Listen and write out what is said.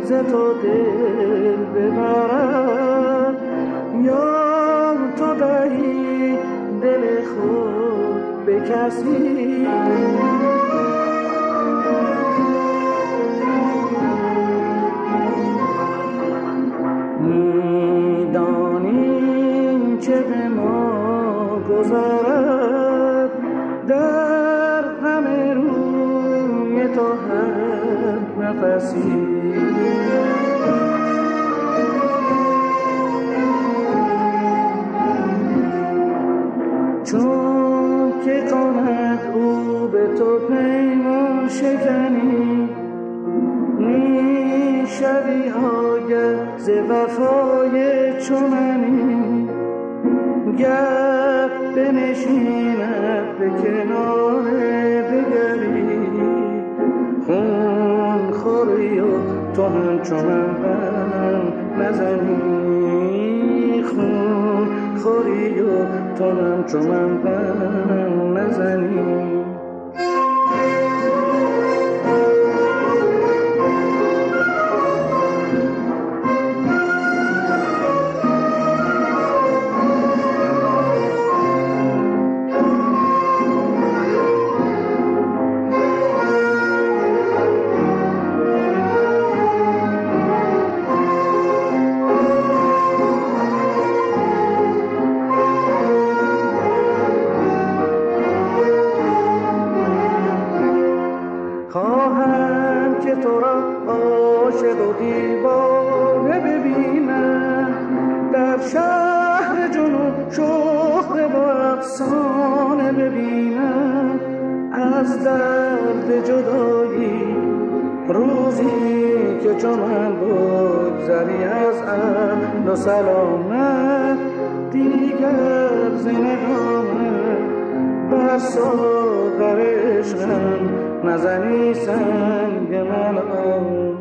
ز تو دل ببرد یا تو دهی دل خود به کسی. میدانی چه به ما گذرد در غم روی تو هر نفسی. چون که کند او به تو پیمان شکنی میشوی آگه ز وفای چنانی. گر بنشیند به کنار دگری خون خوری و تو همچنان غم نزنی. خون خوری و تو همچنان غم نزنی. خواهم که تو را عاشق و دیوانه ببینم در شهر جنون شهره و افسانه ببینم. از درد جدایی روزی که چون من بگذری از اهل و سلامت دیگر ز ندامت بر ساغر عشقم نزنی سنگ ملامت.